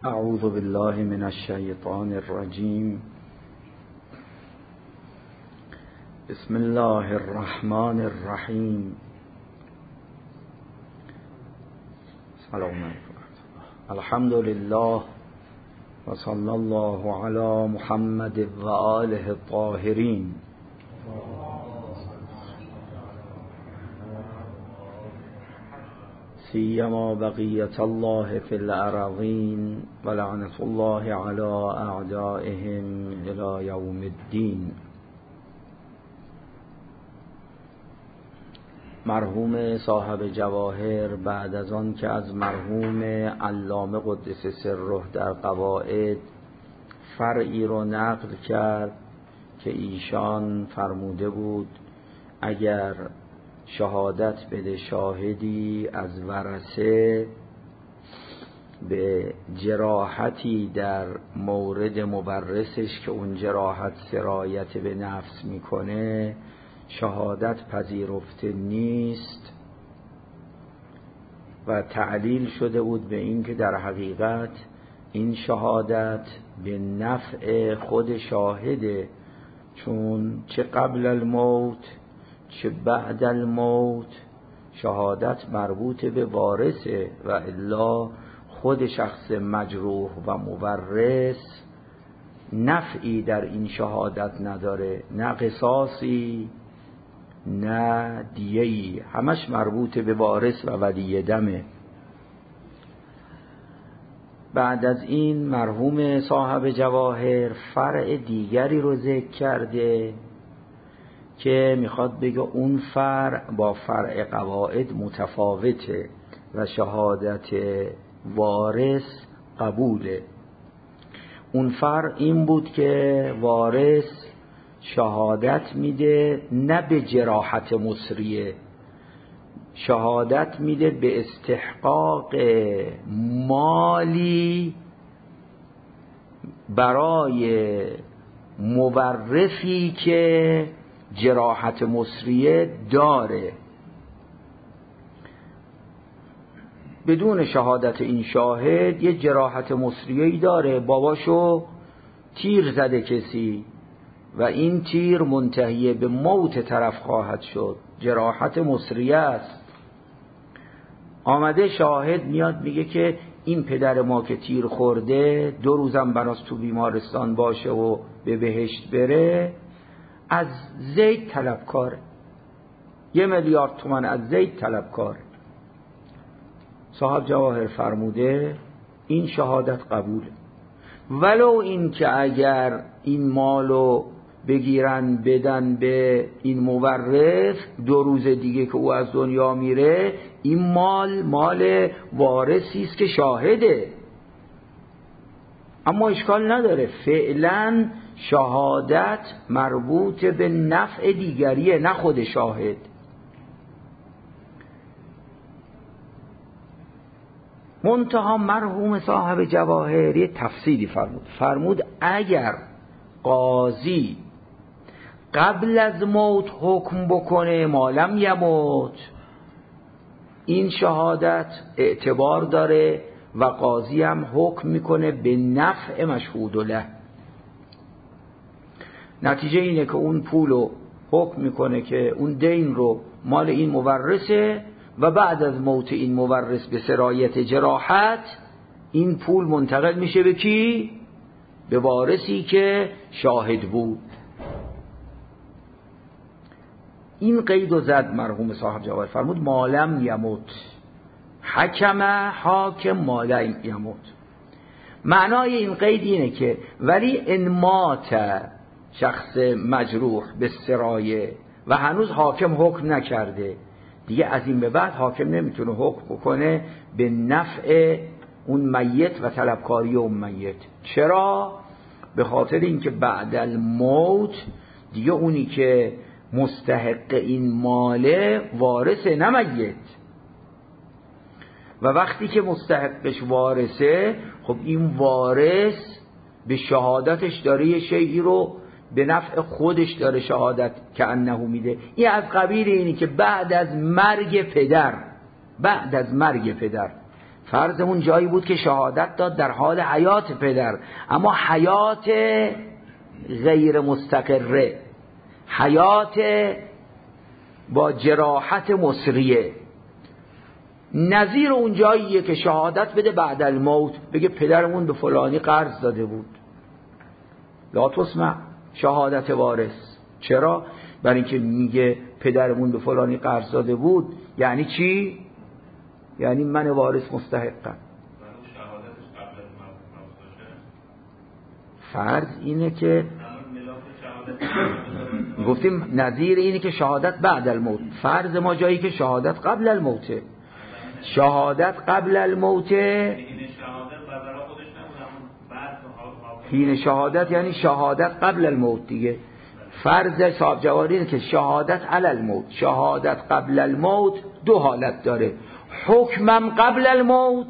اعوذ بالله من الشیطان الرجیم. بسم الله الرحمن الرحیم. سلام علیکم. الحمد لله و صلی الله علی محمد و آله الطاهرین. سیما بقیت الله فی الارضین و لعنت الله علی اعدائهم الی یوم الدین. مرحوم صاحب جواهر بعد از آن که از مرحوم علامه قدس سره در قواعد فرعی رو نقل کرد که ایشان فرموده بود اگر شهادت بده شاهدی از ورثه به جراحتی در مورد مورثش که اون جراحت سرایت به نفس میکنه شهادت پذیرفته نیست، و تعلیل شده بود به این که در حقیقت این شهادت به نفع خود شاهده، چون چه قبل الموت چه بعد الموت شهادت مربوط به وارثه و الا خود شخص مجروح و مورث نفعی در این شهادت نداره، نه قصاصی نه دیه‌ای، همش مربوط به وارث و ولی دمه. بعد از این مرحوم صاحب جواهر فرع دیگری رو ذکر کرده که میخواد بگه اون فرع با فرع قواعد متفاوته و شهادت وارث قبوله. اون فرع این بود که وارث شهادت میده نه به جراحت مصریه، شهادت میده به استحقاق مالی برای مورثی که جراحت مصریه داره. بدون شهادت این شاهد یه جراحت مصریه‌ای داره، باباشو تیر زده کسی و این تیر منتهی به موت طرف خواهد شد، جراحت مصریه است. آمده شاهد میاد میگه که این پدر ما که تیر خورده 2 روزم بناس تو بیمارستان باشه و به بهشت بره، از زید طلبکاره، 1 میلیارد تومان از زید طلبکاره. صاحب جواهر فرموده این شهادت قبوله، ولو این که اگر این مالو بگیرن بدن به این مورث 2 روز دیگه که او از دنیا میره، این مال وارثی است که شاهده، اما اشکال نداره، فعلا شهادت مربوط به نفع دیگریه نه خود شاهد. منتها مرحوم صاحب جواهر یه تفصیلی فرمود اگر قاضی قبل از موت حکم بکنه مالم یموت، این شهادت اعتبار داره و قاضی هم حکم میکنه به نفع مشهود له. نتیجه اینه که اون پولو حکم میکنه که اون دین رو مال این مورثه و بعد از موت این مورث به سرایت جراحت این پول منتقل میشه به کی؟ به وارثی که شاهد بود. این قید و زد مرحوم صاحب جواهر، فرمود مالم یموت، حکم حاکم مالم یموت. معنای این قید اینه که ولی ان مات شخص مجروح به سرایه و هنوز حاکم حکم نکرده، دیگه از این به بعد حاکم نمیتونه حکم بکنه به نفع اون میت و طلبکاری اون میت. چرا؟ به خاطر اینکه بعد الموت دیگه اونی که مستحق این ماله وارثه نه میت، و وقتی که مستحقش وارثه خب این وارث به شهادتش داره یه شیئی رو به نفع خودش داره شهادت که انه میده. این از قبیل اینی که بعد از مرگ پدر فرضمون جایی بود که شهادت داد در حال حیات پدر، اما حیات غیر مستقره، حیات با جراحت مسریه. نظیر اون جاییه که شهادت بده بعد الموت، بگه پدرمون به فلانی قرض داده بود. لا تسمع شهادت وارث. چرا؟ برای اینکه میگه پدرمون به فلانی قرض داده بود. یعنی چی؟ یعنی من وارث مستحقم. فرض اینه که گفتیم نظیر اینه که شهادت بعد الموت. فرض ما جایی که شهادت قبل الموته. شهادت قبل الموته، حین شهادت یعنی شهادت قبل الموت دیگه. فرض صاحب جواری اینه که شهادت علی الموت، شهادت قبل الموت دو حالت داره. حکمم قبل الموت،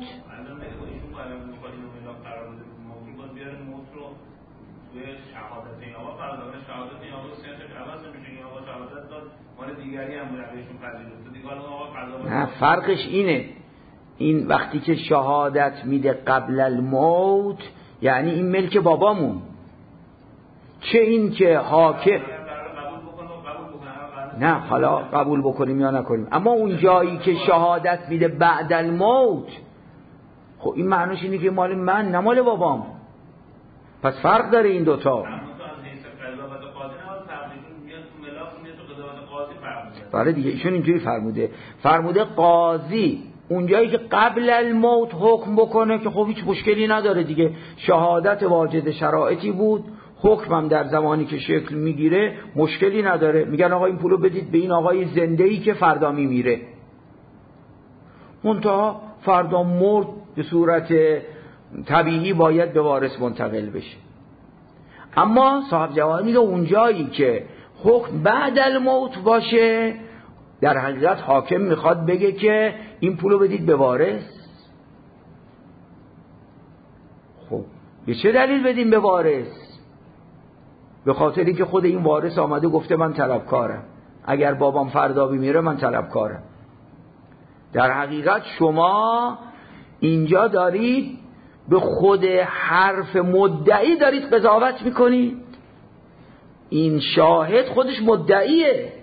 نه فرقش اینه، این وقتی که شهادت میده قبل الموت یعنی این ملک بابامون، چه این که حاکم نه حالا قبول بکنیم یا نکنیم، اما اون جایی که شهادت میده بعد الموت، خب این معنیش اینه که مال من نه مال بابام. پس فرق داره این دوتا. برای دیگه ایشون اینجوری فرموده قاضی اونجایی که قبل الموت حکم بکنه که خب هیچ مشکلی نداره دیگه، شهادت واجد شرایطی بود، حکمم در زمانی که شکل میگیره مشکلی نداره. میگن آقا این پولو بدید به این آقای زنده‌ای که فردا میمیره، منتها فردا مرد به صورت طبیعی باید به وارث منتقل بشه. اما صاحب جواب میگه اونجایی که حکم بعد الموت باشه در حقیقت حاکم میخواد بگه که این پولو بدید به وارث. خب به چه دلیل بدیم به وارث؟ به خاطر اینکه خود این وارث آمده گفته من طلبکارم، اگر بابام فردا بمیره من طلبکارم. در حقیقت شما اینجا دارید به خود حرف مدعی دارید قضاوت میکنید. این شاهد خودش مدعیه،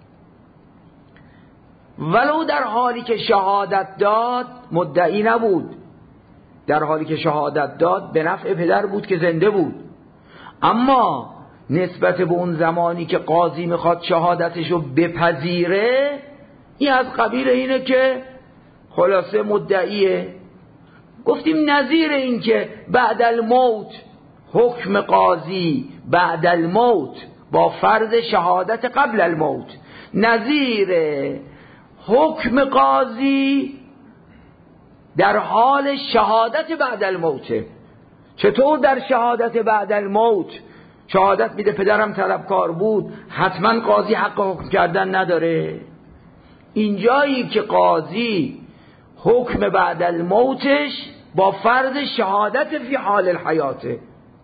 ولو در حالی که شهادت داد مدعی نبود، در حالی که شهادت داد به نفع پدر بود که زنده بود. اما نسبت به اون زمانی که قاضی میخواد شهادتشو بپذیره، این از قبیل اینه که خلاصه مدعیه. گفتیم نظیر این که بعد الموت حکم قاضی بعد الموت با فرض شهادت قبل الموت، نظیر حکم قاضی در حال شهادت بعد الموت. چطور در شهادت بعد الموت شهادت میده پدرم طلبکار بود، حتما قاضی حق حکم کردن نداره؟ اینجایی که قاضی حکم بعد الموتش با فرض شهادت فی حال الحیاته،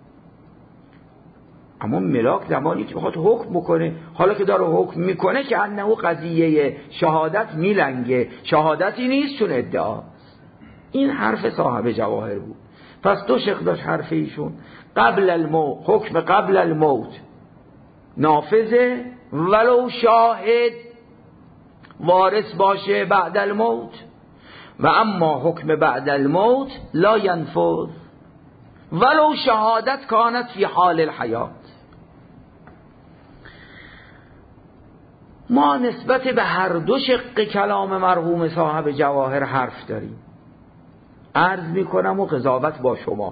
اما ملاک زمانی که بخواد حکم بکنه، حالا که داره حکم میکنه که انه قضیه شهادت میلنگه، شهادتی نیست چون ادعاست. این حرف صاحب جواهر بود. پس دو شق داشت حرف ایشون. قبل الموت، حکم قبل الموت نافذه ولو شاهد وارث باشه بعد الموت، و اما حکم بعد الموت لا ينفذ ولو شهادت کانت فی حال الحیات. ما نسبت به هر دو شق کلام مرحوم صاحب جواهر حرف داریم. عرض میکنم و قضاوت با شما.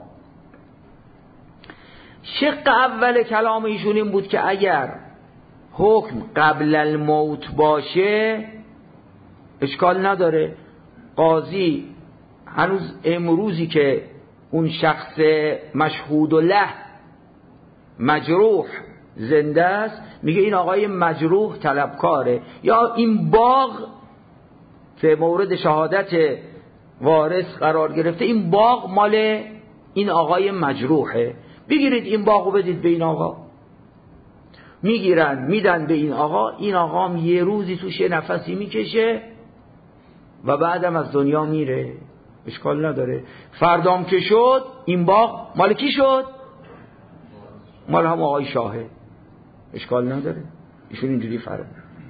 شق اول کلام ایشون این بود که اگر حکم قبل الموت باشه اشکال نداره، قاضی هنوز امروزی که اون شخص مشهود له مجروح زنده است میگه این آقای مجروح طلبکاره، یا این باغ که مورد شهادت وارث قرار گرفته این باغ مال این آقای مجروحه، بگیرید این باغو بدید به این آقا. میگیرن میدن به این آقا، این آقا هم یه روزی توش یه نفسی میکشه و بعدم از دنیا میره. اشکال نداره. فردام که شد این باغ مال کی شد؟ مال هم آقای شاهه، اشکال نداره. ایشون اینجوری فرمود.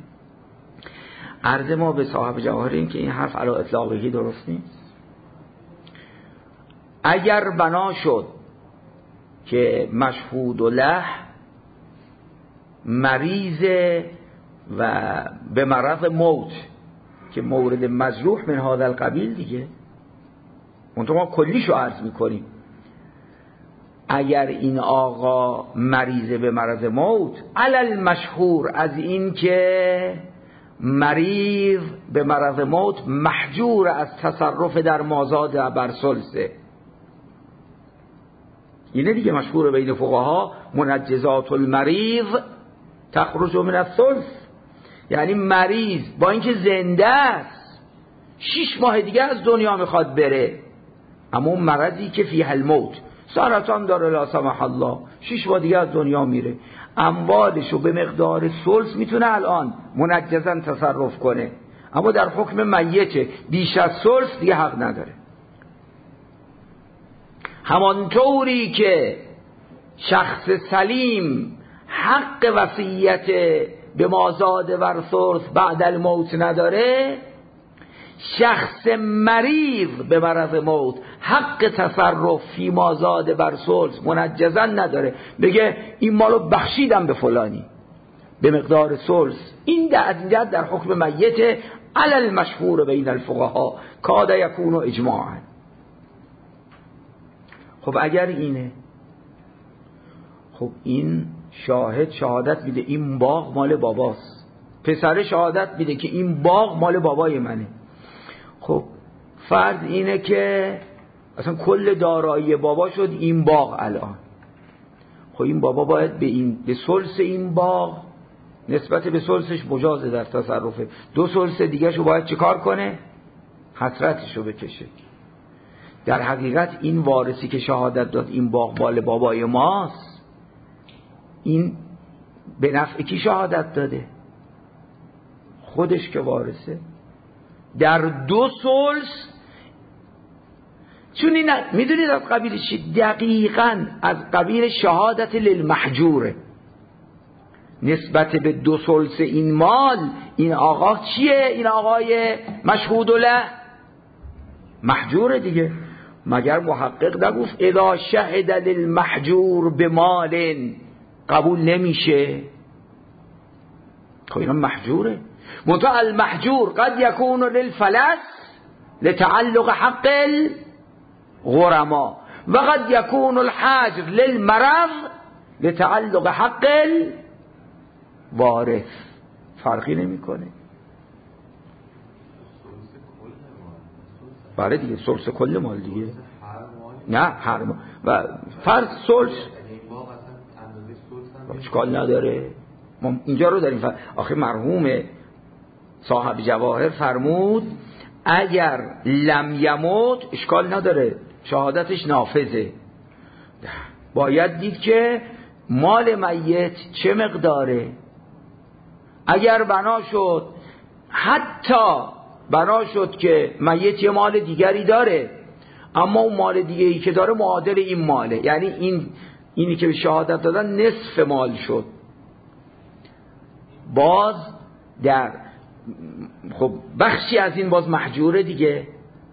عرض ما به صاحب جواهر این که این حرف علی اطلاقی درست نیست. اگر بنا شد که مشهود له مریض و به مرض موت که مورد مجروح من هذا القبیل دیگه، منطقه ما کلیشو عرض میکنیم. اگر این آقا مریض به مرض موت، علل مشهور از این که مریض به مرض موت محجور از تصرف در مازاد بر ثلثه، اینه دیگه مشهور بین فقها منجزات المریض تخرج من الثلث، یعنی مریض با اینکه زنده است 6 ماه دیگه از دنیا میخواد بره، اما اون مرضی که فیه الموت، سرطان داره لا سمح الله، 6 ماه دیگه از دنیا میره، اموالشو به مقدار ثلث میتونه الان منجزاً تصرف کنه، اما در حکم میته بیش از ثلث دیگه حق نداره. همانطوری که شخص سلیم حق وصیت به مازاد ور ثلث بعد الموت نداره، شخص مریض به مرض موت حق تصرف فی مازاد بر ثلث منجزاً نداره، بگه این مالو بخشیدم به فلانی به مقدار ثلث. این در حکم میت علی المشهور بین الفقها کاد یکون اجماعا. خب اگر اینه، خب این شاهد شهادت میده این باغ مال باباست، پسر شهادت میده که این باغ مال بابای منه. خب فرض اینه که اصلا کل دارایی بابا شد این باغ الان، خب این بابا باید به ثلث این باغ نسبت به ثلثش مجازه در تصرفه، 2 ثلث دیگه شو باید چیکار کنه؟ حسرتشو بکشه. در حقیقت این وارثی که شهادت داد این باغ مال بابای ماست، این به نفع کی شهادت داده؟ خودش که وارثه. در 2 ثلث، چون این میدونید از قبیل چی؟ دقیقاً از قبیل شهادت للمحجوره. نسبت به 2 ثلث این مال این آقا چیه؟ این آقای مشهود له محجوره دیگه. مگر محقق نگفت اذا شهد للمحجور بمال قبول نمیشه؟ خب اینا محجوره. منتها المحجور قد يكون للفلس لتعلق حق الغرماء و قد يكون الحجر للمرض لتعلق حق الوارث. فرقی نمیکنه. بله دیگه ثلث کل مال دیگه، نه هر مال و فرض ثلث اشکال نداره. ما اینجا رو داریم آخه مرحوم صاحب جواهر فرمود اگر لم یموت اشکال نداره، شهادتش نافذه. باید دید که مال میت چه مقداره. اگر بنا شد، حتی بنا شد که میت یه مال دیگری داره، اما اون مال دیگری که داره معادل این ماله، یعنی اینی که به شهادت دادن نصف مال شد، باز در خب بخشی از این باز محجوره دیگه.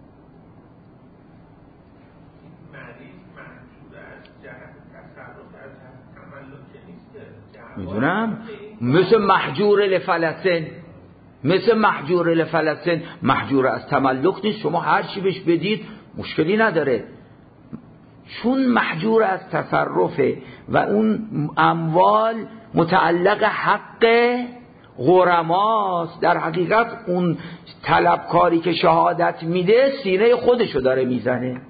میدونم مثل محجور لفلسن، مثل محجور لفلسن محجور از تملک نیست، شما هر چی بهش بدید مشکلی نداره، چون محجور از تصرفه و اون اموال متعلق حق غرماست. در حقیقت اون طلبکاری که شهادت میده سینه خودشو داره میزنه.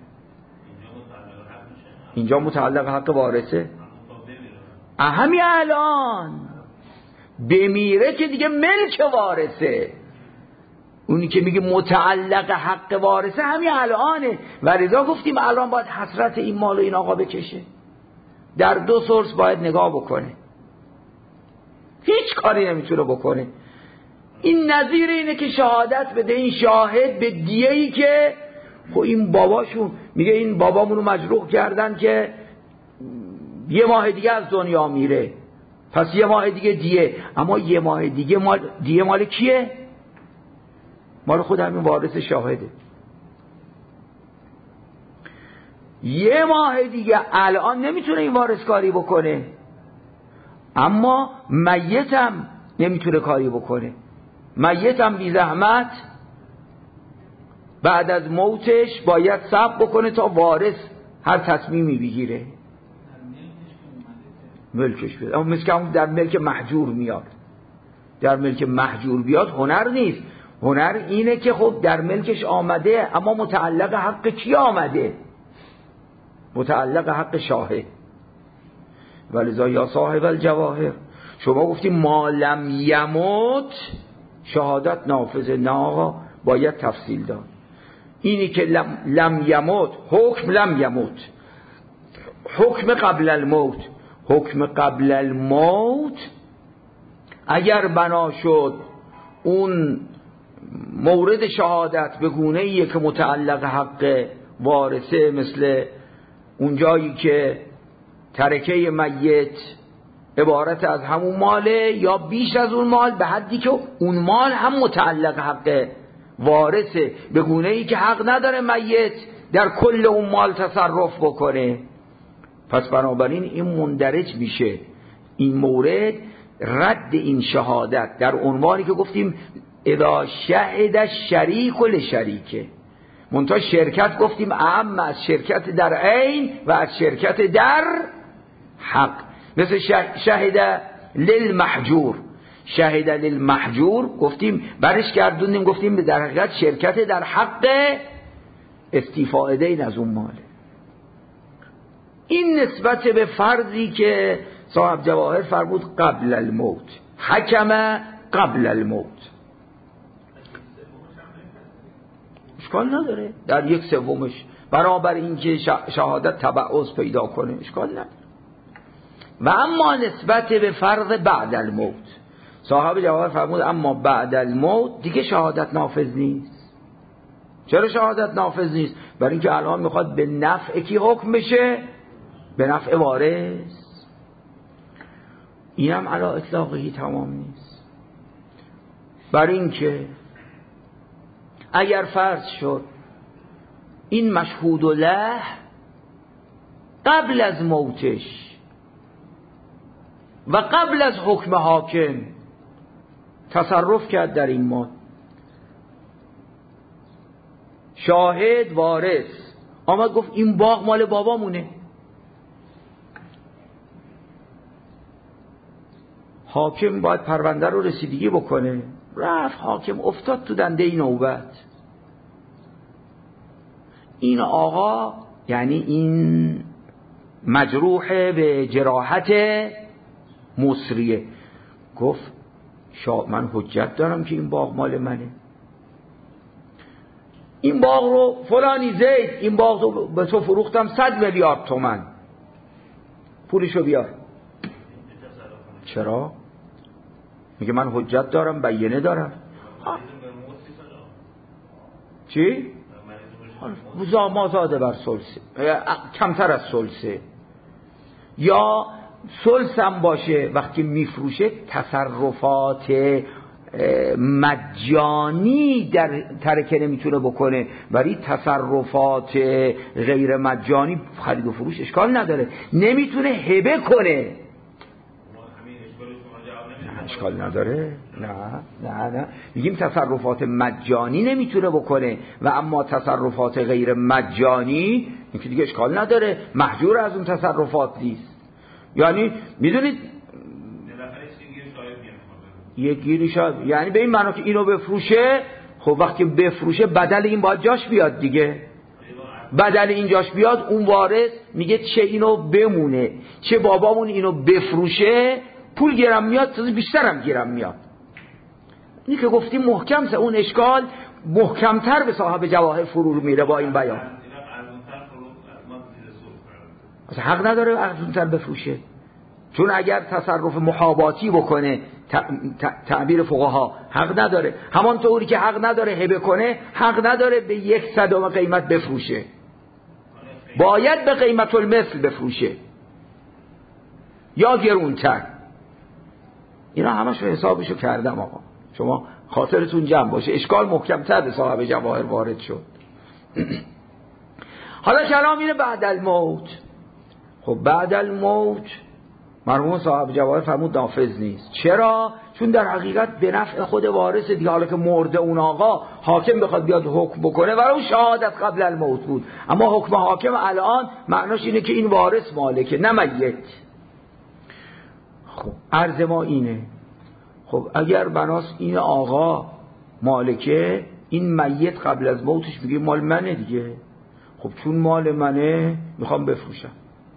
اینجا متعلق حق وارثه. همین الان بمیره که دیگه ملک وارثه. اونی که میگه متعلق حق وارثه همین الانه و لذا گفتیم الان باید حسرت این مال و این آقا بکشه. در 2 سورس باید نگاه بکنه، هیچ کاری نمیتونه بکنه. این نظیر اینه که شهادت بده این شاهد به دیه‌ای که خب این باباشون میگه این بابامونو مجروح کردن که یه ماه دیگه از دنیا میره، پس یه ماه دیگه دیه. اما یه ماه دیگه دیه مال کیه؟ مال خود همین وارث شاهده. یه ماه دیگه الان نمیتونه این وارث کاری بکنه، اما میتم نمیتونه کاری بکنه. میتم بی زحمت بعد از موتش باید صبر بکنه تا وارث هر تصمیمی بگیره ملکش بیاد. اما مثل که اون در ملک محجور میاد. در ملک محجور بیاد هنر نیست. هنر اینه که خب در ملکش آمده، اما متعلق حق کی آمده؟ متعلق حق شاهد. ولذا یا صاحب الجواهر، شما گفتی ما لم یموت شهادت نافذه، نه آقا باید تفصیل داد. اینی که لم یموت، حکم لم یموت، حکم قبل الموت. حکم قبل الموت اگر بنا شد اون مورد شهادت به گونه‌ایه که متعلق حق وارثه، مثل اون جایی که ترکه میت عبارت از همون ماله یا بیش از اون مال، به حدی که اون مال هم متعلق حق وارثه به گونه‌ای که حق نداره میت در کل اون مال تصرف بکنه. پس بنابراین این مندرج میشه این مورد رد این شهادت در عنوانی که گفتیم اذا شهد الشریک لشریکه. منتها شرکت گفتیم اعم از شرکت در عین و از شرکت در حق. مثل شهد للمحجور، شهد للمحجور گفتیم برش گردوندیم، گفتیم در حقیقت شرکت در حق استیفاء دین از اون ماله. این نسبت به فرضی که صاحب جواهر فرمود قبل الموت، حکم قبل الموت. اشکال نداره در یک سومش برابر این که شهادت تبعض پیدا کنه، اشکال نداره. و اما نسبت به فرض بعد الموت، صاحب جواهر فرمود اما بعد الموت دیگه شهادت نافذ نیست. چرا شهادت نافذ نیست؟ برای اینکه الان میخواد به نفع کی حکم بشه؟ به نفع وارث. اینم علی اطلاقی تمام نیست. برای اینکه اگر فرض شد این مشهود له قبل از موتش و قبل از حکم حاکم تصرف کرد در این مال، شاهد وارث آمد گفت این باغ مال بابامونه، حاکم باید پرونده رو رسیدگی بکنه. رفت حاکم افتاد تو دنده این نوبت. این آقا یعنی این مجروح به جراحت مصریه گفت من حجت دارم که این باغ مال منه، این باغ رو فلانی زید این باغ رو به تو فروختم 100 میلیارد تومان، پولشو بیار. چرا؟ میگه من حجت دارم، بیانه دارم. چی؟ مازاده بر سلسه، کمتر از سلسه، یا سلسم باشه. وقتی میفروشه تصرفات مجانی در ترکه نمیتونه بکنه، ولی تصرفات غیر مجانی خرید و فروش اشکال نداره، نمیتونه هبه کنه. اشکال نداره. نه میگیم تصرفات مجانی نمیتونه بکنه و اما تصرفات غیر مجانی این که دیگه اشکال نداره، محجور از اون تصرفات نیست. یعنی میدونید یک گیری شاید، یعنی به این معنی که اینو بفروشه، خب وقتی بفروشه بدل این باید جاش بیاد دیگه، بدل این جاش بیاد اون وارث میگه چه اینو بمونه چه بابامون اینو بفروشه پول گیرم میاد، تازه بیشترم گیرم میاد. این که گفتیم محکم سه، اون اشکال محکمتر به صاحب جواهر فرور میره با این بیان. اصلا حق نداره ارزونتر بفروشه، چون اگر تصرف محاباتی بکنه تعبیر فقها حق نداره. همانطوری که حق نداره هبه کنه، حق نداره به 1/100 قیمت بفروشه، باید به قیمت المثل بفروشه یا گرونتر. اینا همشو حسابشو کردم آقا، شما خاطرتون جمع باشه. اشکال محکم‌تر به صاحب جواهر وارد شد. حالا کلام اینه بعد الموت. خب بعد الموت مرحوم صاحب جواهر فرمود نافذ نیست. چرا؟ چون در حقیقت به نفع خود وارث دیگه. حالا که مرده اون آقا، حاکم بخواد بیاد حکم بکنه ولو شهادت قبل الموت بود، اما حکم حاکم الان معناش اینه که این وارث مالکه نه میت. خب عرض ما اینه، خب اگر بناس این آقا مالکه، این میت قبل از موتش میگه مال منه دیگه. خب چون مال منه میخوام بفروشم،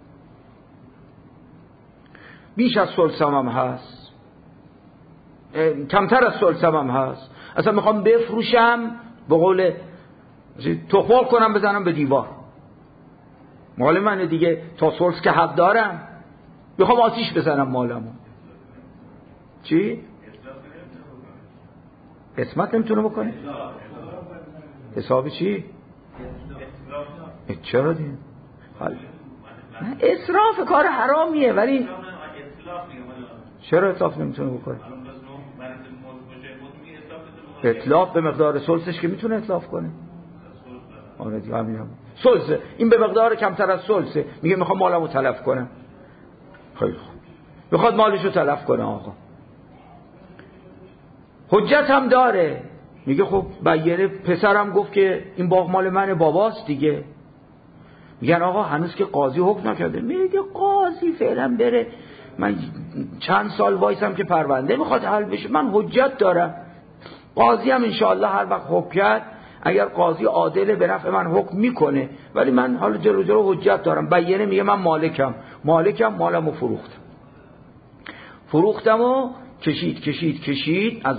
بیش از ثلثم هم هست، کمتر از ثلثم هم هست، اصلا میخوام بفروشم، به قول تخمال کنم بزنم به دیوار، مال منه دیگه، تا ثلث که حق دارم، میخوام آتیش بزنم مالمو. چی؟ قسمت نمیتونه بکنه؟ حساب چی؟ چرا دیگه؟ اسراف کار حرامیه، ولی چرا اتلاف نمیتونه بکنه؟ اتلاف به مقدار ثلثش که میتونه اتلاف کنه. آره دیگه همین ثلثه، این به مقدار کمتر از ثلثه، میگه میخوام مالمو تلف کنم. خیلی خوب، میخواد مالشو تلف کنه آقا، حجت هم داره، میگه خب بیاره پسرم گفت که این باغ مال منه، باباست دیگه. میگن آقا هنوز که قاضی حکم نکرده. میگه قاضی فعلا بره، من چند سال وایسم که پرونده میخواد حل بشه، من حجت دارم. قاضی هم انشاءالله هر وقت حکم کرد، اگر قاضی عادله به نفع من حکم میکنه، ولی من حالا جلو حجت دارم. بیانه میگه من مالکم، مالمو فروختم و کشید از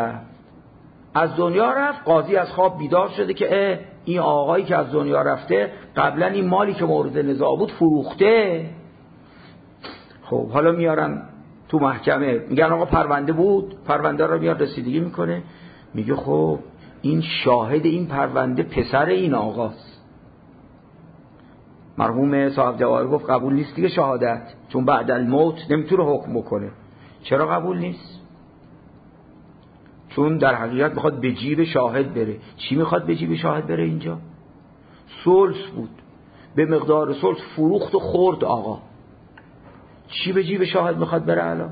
دنیا رفت. قاضی از خواب بیدار شده که این آقایی که از دنیا رفته قبلا این مالی که مورد نزاع بود فروخته. خب حالا میارن تو محکمه، میگن آقا پرونده بود، پرونده رو میاد رسیدگی میکنه، میگه خب این شاهد این پرونده پسر این آقاست. مرحوم صاحب جواهر گفت قبول نیست دیگه شهادت، چون بعد الموت نمیتونه حکم بکنه. چرا قبول نیست؟ چون در حقیقت میخواد به جیب شاهد بره. چی میخواد به جیب شاهد بره اینجا؟ ثلث بود، به مقدار ثلث فروخت و خورد آقا. چی به جیب شاهد میخواد بره الان؟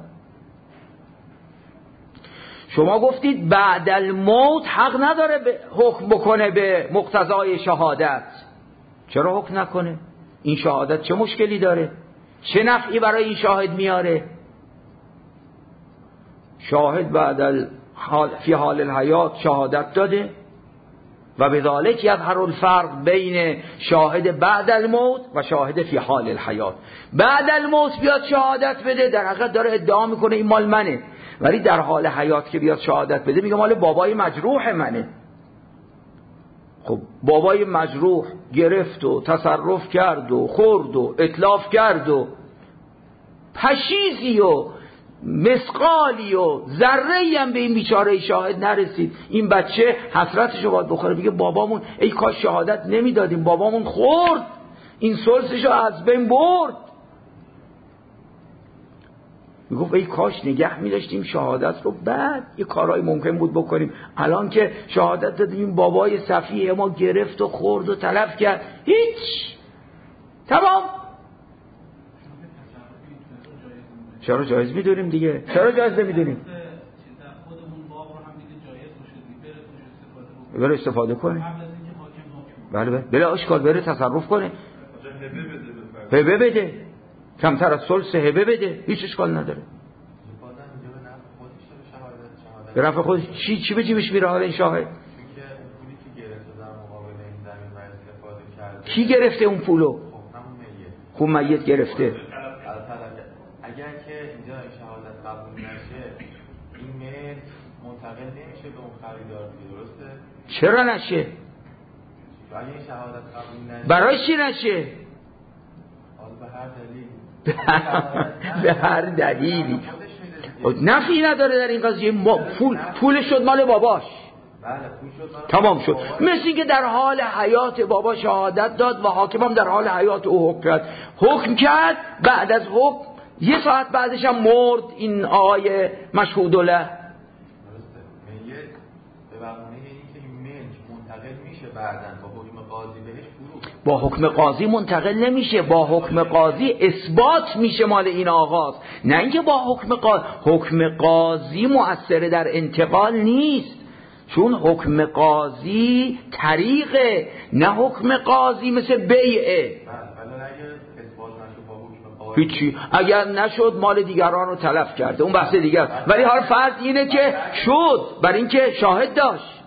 شما گفتید بعد الموت حق نداره حکم بکنه به مقتضای شهادت. چرا حکم نکنه؟ این شهادت چه مشکلی داره؟ چه نفعی برای این شاهد میاره؟ شاهد بعد فی حال الحیات شهادت داده و بذالک یظهر الفرق بین شاهد بعد الموت و شاهد فی حال الحیات. بعد الموت بیاد شهادت بده، در حقیقت داره ادعا میکنه این مال منه، ولی در حال حیات که بیاد شهادت بده میگه مال بابای مجروح منه. خب بابای مجروح گرفت و تصرف کرد و خورد و اتلاف کرد و پشیزی و مسقالی و ذره‌ای هم به این بیچاره شاهد نرسید. این بچه حسرتشو باید بخوره، میگه بابامون ای کاش شهادت نمیدادیم، بابامون خورد، این ثلثشو از بین برد. میگفت ای کاش نگه می‌داشتیم شهادت رو، بعد یه کارهای ممکن بود بکنیم. الان که شهادت دادیم بابای صفیه ما گرفت و خورد و تلف کرد، هیچ، تمام. چرا جایز میدونیم دیگه؟ چرا جایز نمیدونیم؟ بره استفاده کنه، بله بله اشکال، بره تصرف کنه، هبه بده، کمتر از ثلث هبه بده، هیچ اشکال نداره. به نفع خودش چی به جیبش میره حالا این شاهد؟ کی گرفته اون پولو؟ خب میت گرفته. اگر که اینجا شهادت قبول نشه، این ملک منتقل نمیشه به اون خریدار دیگه، درسته؟ چرا نشه؟ اگه این شهادت قبول نشه برای چی نشه؟ به هر دلیل به هر دلیلی. نفعی نداره در این قضیه. پول شد مال باباش، تمام شد. مثل اینکه در حال حیات بابا شهادت داد و حاکم هم در حال حیات او حکم کرد، بعد از حکم یه ساعت بعدش هم مرد این آقای مشهود له. به بهونه اینکه این ملک منتقل میشه بعداً با حکم قاضی بهش فروخت، با حکم قاضی منتقل نمیشه، با حکم قاضی اثبات میشه مال این آقاست، نه اینکه با حکم قاضی. حکم قاضی مؤثر در انتقال نیست، چون حکم قاضی طریقه، نه حکم قاضی مثل بیعه. هیچی، اگر نشد مال دیگران رو تلف کرده، اون بحث دیگر. ولی حال فرض اینه که شد، برای اینکه شاهد داشت،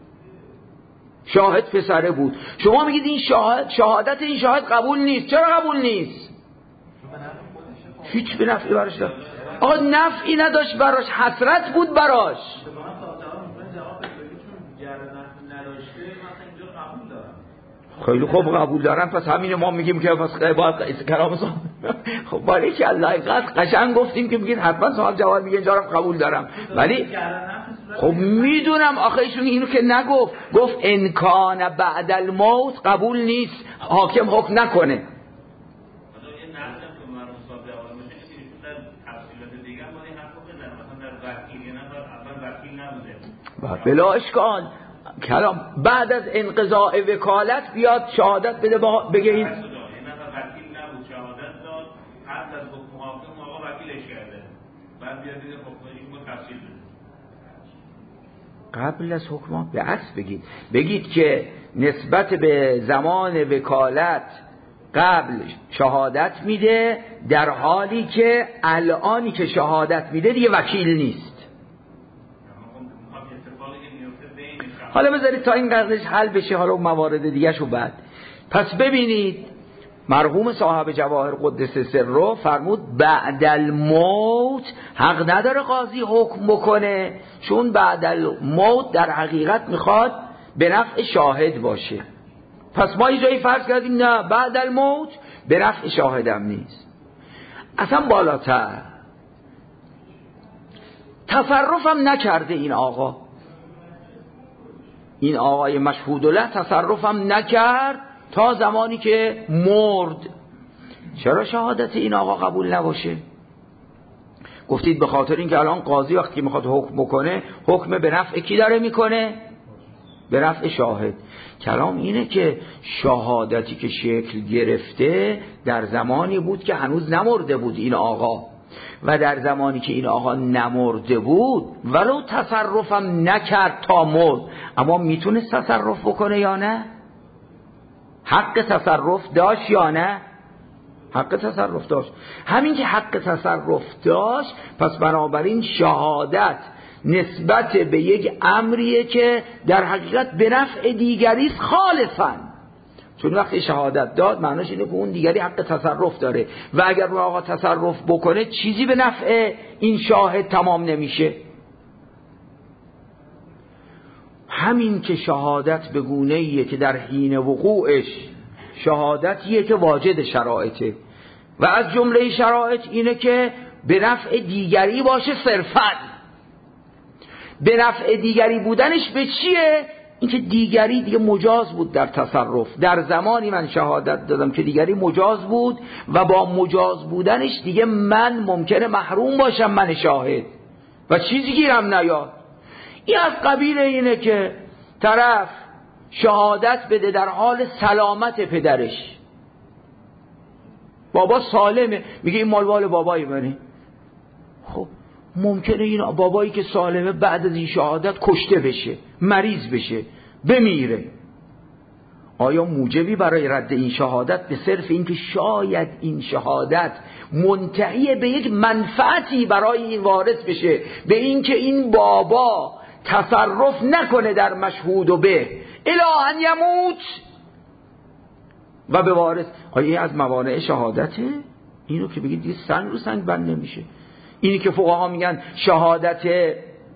شاهد پسره بود. شما میگید این شهادت این شاهد قبول نیست. چرا قبول نیست؟ هیچ به نفعی براش داشت. آقا نفعی نداشت براش، حسرت بود براش. خیلی خوب قبول دارن، پس همین ما میگیم که پس باید کلام صاحب. خب برای که الله قشنگ گفتیم که میگین حتما صاحب جواب میگه اینجا رو قبول دارم، ولی خب میدونم آخه ایشون اینو که نگفت، گفت ان کان بعد الموت قبول نیست، حاکم حکم نکنه. بلا اشکال کلام بعد از انقضاء وکالت بیاد شهادت بده بگه این وکیل نبود شهادت داد، قبل از حکم حاکم آقا وکیلش کرده، بعد بیاد دیگه حکم تفصیل بده. قبل از حکم به عکس بگید که نسبت به زمان وکالت قبل شهادت میده، در حالی که الانی که شهادت میده دیگه وکیل نیست. حالا بذارید تا این قضیه حل بشه، حالا موارد دیگه شو بعد. پس ببینید مرحوم صاحب جواهر قدس سره فرمود بعد الموت حق نداره قاضی حکم بکنه، چون بعد الموت در حقیقت میخواد به نفع شاهد باشه. پس ما یه جایی فرض کردیم نه بعد الموت به نفع شاهدم نیست. اصلا بالاتر تصرفم نکرده این آقا، این آقای مشهود له تصرفم نکرد تا زمانی که مرد. چرا شهادت این آقا قبول نباشه؟ گفتید به خاطر اینکه الان قاضی وقتی میخواد حکم بکنه، حکم به نفع کی داره میکنه؟ به نفع شاهد. کلام اینه که شهادتی که شکل گرفته در زمانی بود که هنوز نمرده بود این آقا، و در زمانی که این آقا نمرده بود ولو تصرفم نکرد تا مرد، اما میتونست تصرف بکنه یا نه؟ حق تصرف داشت یا نه؟ حق تصرف داشت. همین که حق تصرف داشت، پس بنابراین شهادت نسبت به یک امریه که در حقیقت به نفع دیگری است خالصاً. چون وقتی شهادت داد معناش اینه که اون دیگری حق تصرف داره، و اگر اون آقا تصرف بکنه چیزی به نفع این شاهد تمام نمیشه. همین که شهادت به گونه‌ایه که در حین وقوعش شهادتیه که واجد شرایطه، و از جمله شرایط اینه که به نفع دیگری باشه صرفاً. به نفع دیگری بودنش به چیه؟ اینکه دیگری دیگه مجاز بود در تصرف. در زمانی من شهادت دادم که دیگری مجاز بود، و با مجاز بودنش دیگه من ممکنه محروم باشم، من شاهد، و چیزی گیرم نیاد. این از قبیل اینه که طرف شهادت بده در حال سلامت پدرش، بابا سالمه، میگه این مال بابای منه. خب ممکنه این بابایی که سالمه بعد از این شهادت کشته بشه، مریض بشه، بمیره. آیا موجبی برای رد این شهادت به صرف این که شاید این شهادت منتهی به یک منفعتی برای این وارث بشه، به این که این بابا تصرف نکنه در مشهود و به الی ان یموت و به وارث؟ آیا این از موانع شهادته؟ اینو که بگید دیگه سنگ رو سنگ بند نمیشه. اینی که فقها میگن شهادت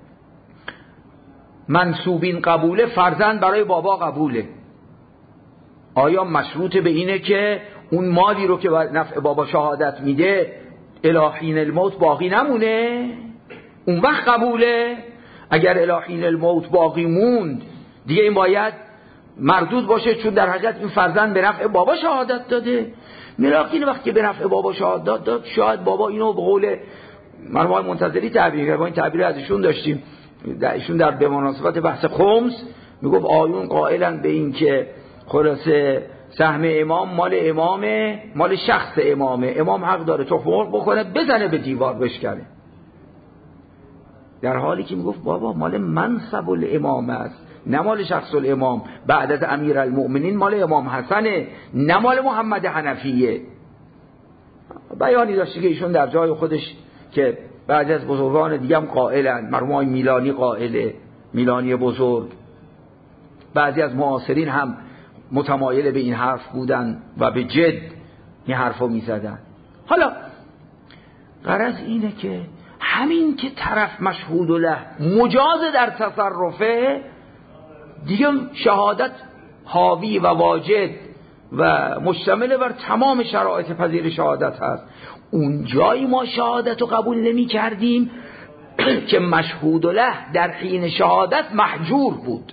منسوبین قبوله، فرزند برای بابا قبوله. آیا مشروط به اینه که اون مالی رو که نفع بابا شهادت میده الی حین الموت باقی نمونه؟ اون وقت قبوله. اگر الهین الموت باقی موند دیگه این باید مردود باشه، چون در حقیقت این فرزند به نفع بابا شهادت داده. ملاکین وقتی که به نفع بابا شهادت داد، شاید بابا اینو به قول مرحوم آقای منتظری تعبیر کرد. ما این تعبیر از ایشون داشتیم، ایشون در به مناسبت بحث خمس میگفت آیون قائلن به این که خلاصه سهم امام مال امامه، مال شخص امامه، امام حق داره تخم مرغ بکنه بزنه به دیوار بشکنه، در حالی که میگفت بابا مال منصب الامام است، نه مال شخص الامام. بعد از امیرالمؤمنین مال امام حسنه، نه مال محمد حنفیه. بیانی داشتی که ایشون در جای خودش که بعضی از بزرگان دیگه هم قائلن، مرحوم آقای میلانی قائله، میلانی بزرگ، بعضی از معاصرین هم متمایل به این حرف بودن و به جد این حرفو میزدن. حالا غرض اینه که همین که طرف مشهود له مجاز در تصرفه، دیگه شهادت حاوی و واجد و مشتمل بر تمام شرایط پذیر شهادت هست. اون جایی ما شهادت رو قبول نمی کردیم که مشهود له در حین شهادت محجور بود.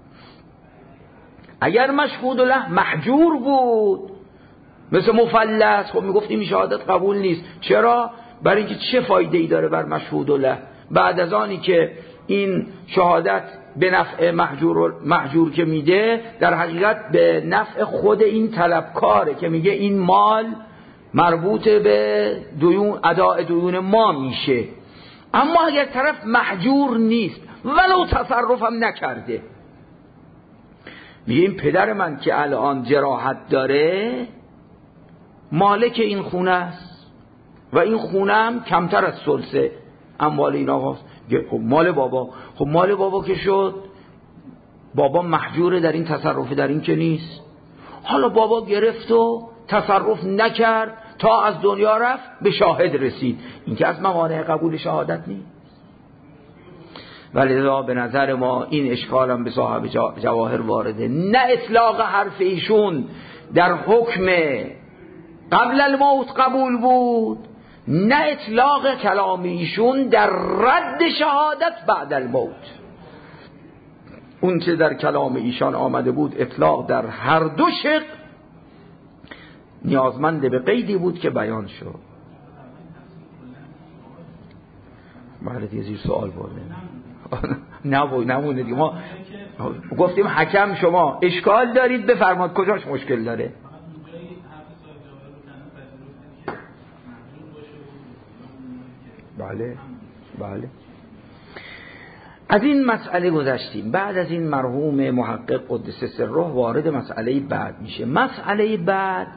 اگر مشهود له محجور بود مثل مفلس، خب میگفتیم این شهادت قبول نیست. چرا؟ برای اینکه چه فایده ای داره بر مشهود له بعد از آنی که این شهادت به نفع محجور که میده، در حقیقت به نفع خود این طلبکاره که میگه این مال مربوط به اداء دیون ما میشه. اما اگر طرف محجور نیست ولو تصرفم نکرده، میگه این پدر من که الان جراحت داره مالک این خونه است و این خونه هم کمتر از ثلث اموال این آقاست. خب مال بابا، خب مال بابا که شد، بابا محجوره در این تصرف، در این که نیست. حالا بابا گرفت و تصرف نکرد تا از دنیا رفت به شاهد رسید، این که از موانع قبول شهادت نیست. ولذا به نظر ما این اشکال هم به صاحب جواهر وارده، نه اطلاق حرف ایشون در حکم قبل الموت قبول بود، نه اطلاق کلام ایشون در رد شهادت بعد الموت. اون چه در کلام ایشان آمده بود اطلاق در هر دو شق نیازمند به قیدی بود که بیان شد. بله دیگه زیر سوال برده نمونه دیگه. ما گفتیم حکم شما اشکال دارید بفرماد کجاش مشکل داره. بله بله. از این مسئله گذشتیم. بعد از این مرحوم محقق قدس سره وارد مسئله بعد میشه. مسئله بعد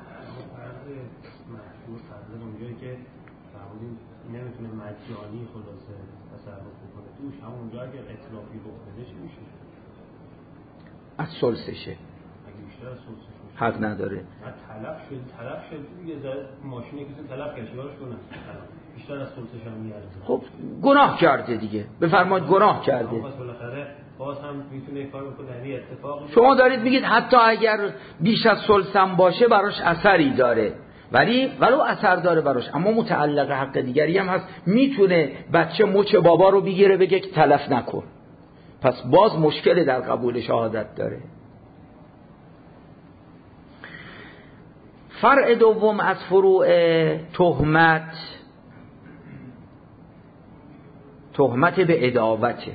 نمیتونه مجانی خلاصه تصرف بکنه توش، همونجا اگر اطلافی بکنه چی میشه؟ از ثلثشه. اگه بیشتر از ثلثش حق نداره. طلب شد دیگه، ماشینی که طلب کرد چیکارش کنه؟ بیشتر از ثلثش هم میارزه. خب گناه کرده دیگه، بفرمایید گناه کرده. پس بالاخره باز هم میتونه کار بکنه. یعنی اتفاقی شما دارید میگید حتی اگر بیش از ثلث هم باشه براش اثری داره، ولو اثر داره براش، اما متعلق حق دیگری هم هست. میتونه بچه مچ بابا رو بگیره بگه که تلف نکن، پس باز مشکل در قبول شهادت داره. فرع دوم از فروع تهمت به عداوته،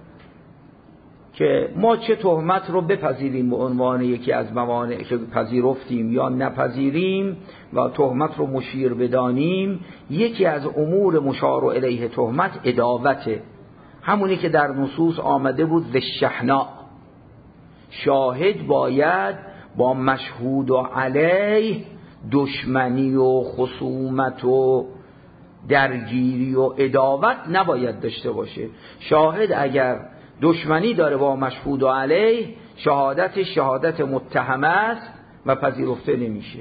که ما چه تهمت رو بپذیریم به عنوان یکی از موانع که پذیرفتیم یا نپذیریم و تهمت رو مشیر بدانیم. یکی از امور مشار الیه تهمت عداوته، همونی که در نصوص آمده بود ذالشحناء. شاهد باید با مشهود و علیه دشمنی و خصومت و درگیری و عداوت نباید داشته باشه. شاهد اگر دشمنی داره با مشهود و علیه، شهادتش شهادت متهم است و پذیرفته نمیشه.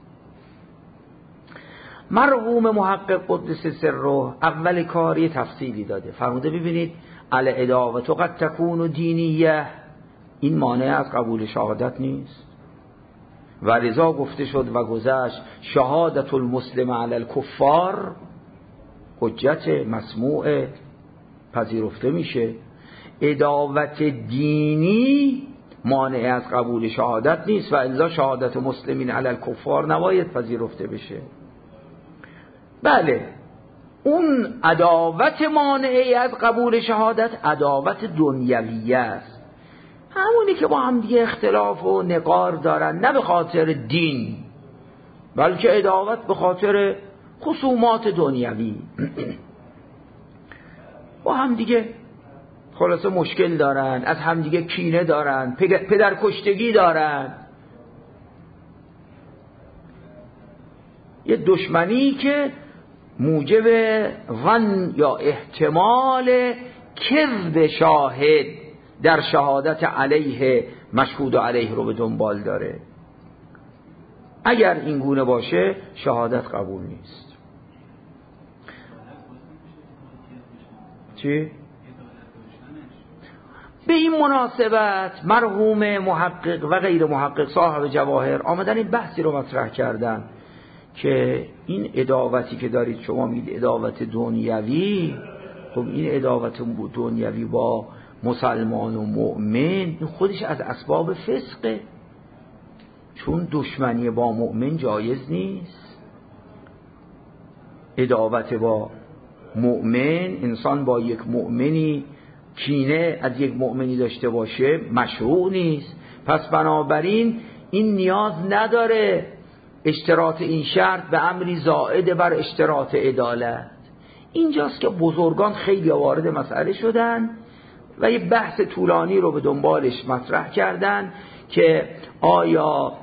مرحوم محقق قدس سره اول کاری تفصیلی داده، فرموده ببینید العداوة قد تكون دینیه، این مانع از قبول شهادت نیست. و لذا گفته شد و گذشت شهادت المسلم علی الکفار حجت مسموعه. پذیرفته میشه. عداوت دینی مانع از قبول شهادت نیست و الا شهادت مسلمین علی الکفار نباید پذیرفته بشه. بله اون عداوت مانعی از قبول شهادت عداوت دنیویه است، همونی که با هم دیگه اختلاف و نقار دارن، نه به خاطر دین بلکه عداوت به خاطر خصومات دنیوی با هم دیگه خلاصه مشکل دارن، از هم دیگه کینه دارن، پدرکشتگی دارن، یه دشمنی که موجب ظن یا احتمال کذب شاهد در شهادت علیه مشهود علیه رو به دنبال داره. اگر این گونه باشه شهادت قبول نیست. چی؟ به این مناسبت مرحوم محقق و غیر محقق صاحب جواهر آمدن این بحثی رو مطرح کردن که این عداوتی که دارید شما میگید عداوت دنیوی، خب این عداوت دنیوی با مسلمان و مؤمن این خودش از اسباب فسقه، چون دشمنی با مؤمن جایز نیست. عداوت با مؤمن، انسان با یک مؤمنی کینه از یک مؤمنی داشته باشه مشروع نیست. پس بنابراین این نیاز نداره اشتراط این شرط به امری زائد بر اشتراط عدالت. اینجاست که بزرگان خیلی وارد مسئله شدن و یه بحث طولانی رو به دنبالش مطرح کردن که آیا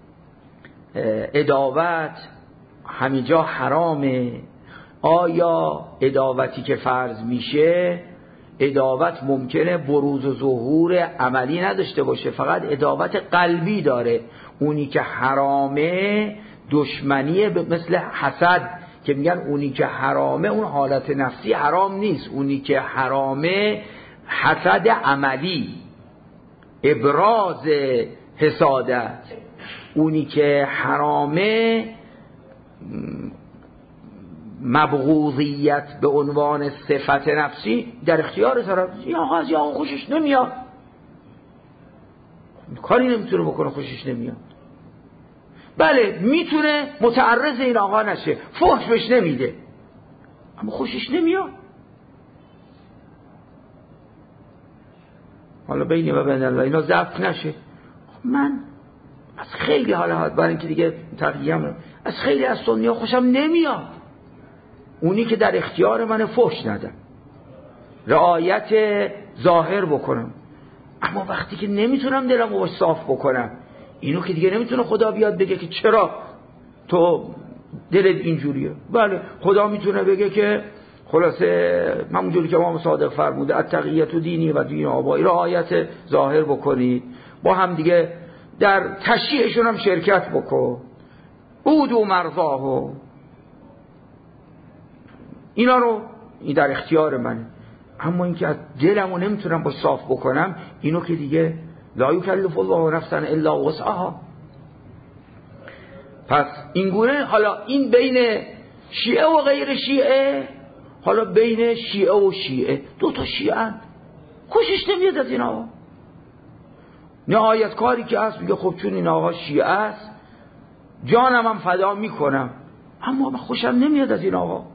عداوت همینجا حرامه، آیا عداوتی که فرض میشه عداوت ممکنه بروز و ظهور عملی نداشته باشه، فقط عداوت قلبی داره. اونی که حرامه دشمنیه، مثل حسد که میگن اونی که حرامه اون حالت نفسی حرام نیست، اونی که حرامه حسد عملی، ابراز حسادت. اونی که حرامه مبغوضیت به عنوان صفت نفسی در اختیار طرف، یا آقا از یا آقا خوشش نمیاد، کاری نمیتونه بکنه، خوشش نمیاد. بله میتونه متعرض این آقا نشه، فحش بهش نمیده، اما خوشش نمیاد. حالا بینی و بین الله اینا ضبط نشه. من از خیلی حالا برای اینکه دیگه تقییم از خیلی از سنی‌ها خوشم نمیاد، اونی که در اختیار من فحش ندم، رعایت ظاهر بکنم، اما وقتی که نمیتونم دلم رو صاف بکنم، اینو که دیگه نمیتونه خدا بیاد بگه که چرا تو دلت اینجوریه. بله خدا میتونه بگه که خلاصه همونجوری که امام صادق فرموده التقیت و دینی و دین آبایی، رعایت ظاهر بکنید، با هم دیگه در تشییعشون هم شرکت بکن، عود و مرضاه، اینا رو این در اختیار منه. اما اینکه از دلمو نمیتونم با صاف بکنم، اینو که دیگه لا یکلف الله نفسا الا وسعها. پس این گونه حالا این بین شیعه و غیر شیعه، حالا بین شیعه و شیعه، دو تا شیعه خوشش نمیاد از این آقا، نهایت کاری که هست میگه خب چون این آقا شیعه است جانم هم فدا میکنم، اما من خوشم نمیاد از این آقا.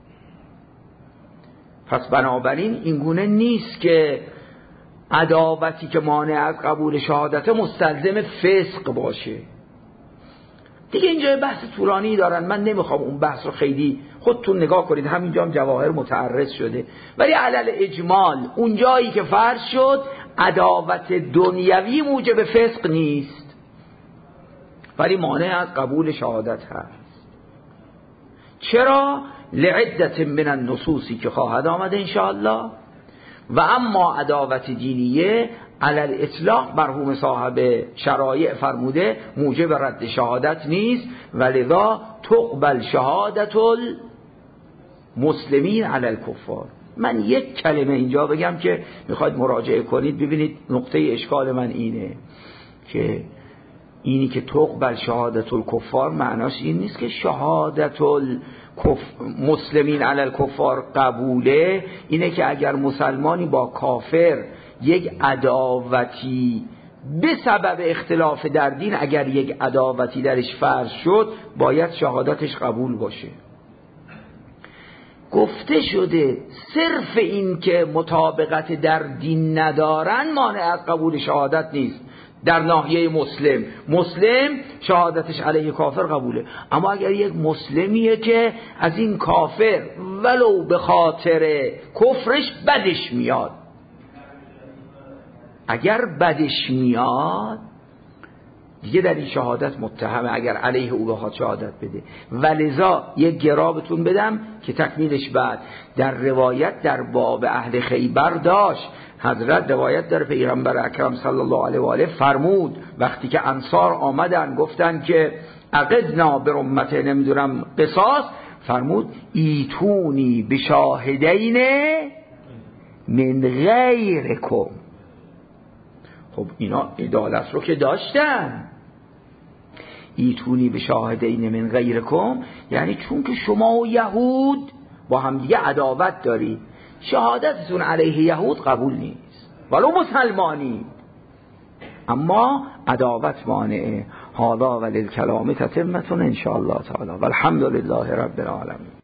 پس بنابراین این گونه نیست که عداوتی که مانع از قبول شهادت مستلزم فسق باشه. دیگه اینجا بحث طولانی دارن، من نمیخوام اون بحث رو خیلی، خودتون نگاه کنید، همینجا هم جواهر متعرض شده. ولی علل اجمال اون جایی که فرض شد عداوت دنیوی موجب فسق نیست، ولی مانع از قبول شهادت هست. چرا؟ لعدت من النصوصی که خواهد آمده انشاءالله. و اما عداوت دینیه علی الاطلاق مرحوم صاحب شرایع فرموده موجب رد شهادت نیست، ولذا تقبل شهادت المسلمین علی الکفار. من یک کلمه اینجا بگم که میخواید مراجعه کنید ببینید نقطه اشکال من اینه که اینی که تقبل شهادت الکفار معناش این نیست که شهادت مسلمین علی الکفار قبوله، اینه که اگر مسلمانی با کافر یک عداوتی به سبب اختلاف در دین، اگر یک عداوتی درش فرض شد باید شهادتش قبول باشه. گفته شده صرف این که مطابقت در دین ندارن مانع از قبول شهادت نیست. در ناحیه مسلم شهادتش علیه کافر قبوله، اما اگر یک مسلمیه که از این کافر ولو به خاطر کفرش بدش میاد، اگر بدش میاد دیگه در این شهادت متهمه اگر علیه او بخواد شهادت بده. ولذا یک گرابتون بدم که تکمیلش بعد در روایت در باب اهل خیبر داشت، حضرت روایت در پیغمبر اکرم صلی الله علیه و آله فرمود وقتی که انصار آمدن گفتن که عقدنا بر امت نمیدونم قصاص، فرمود ایتونی بشاهدین من غیرکم. خب اینا عدالت رو که داشتن، ایتونی بشاهدین من غیرکم یعنی چون که شما و یهود با هم دیگه عداوت دارید، شهادتتون علیه یهود قبول نیست ولو مسلمانی، اما عداوت مانعه. هذا وللکلام تتمة ان شاء الله تعالی والحمد لله رب العالمین.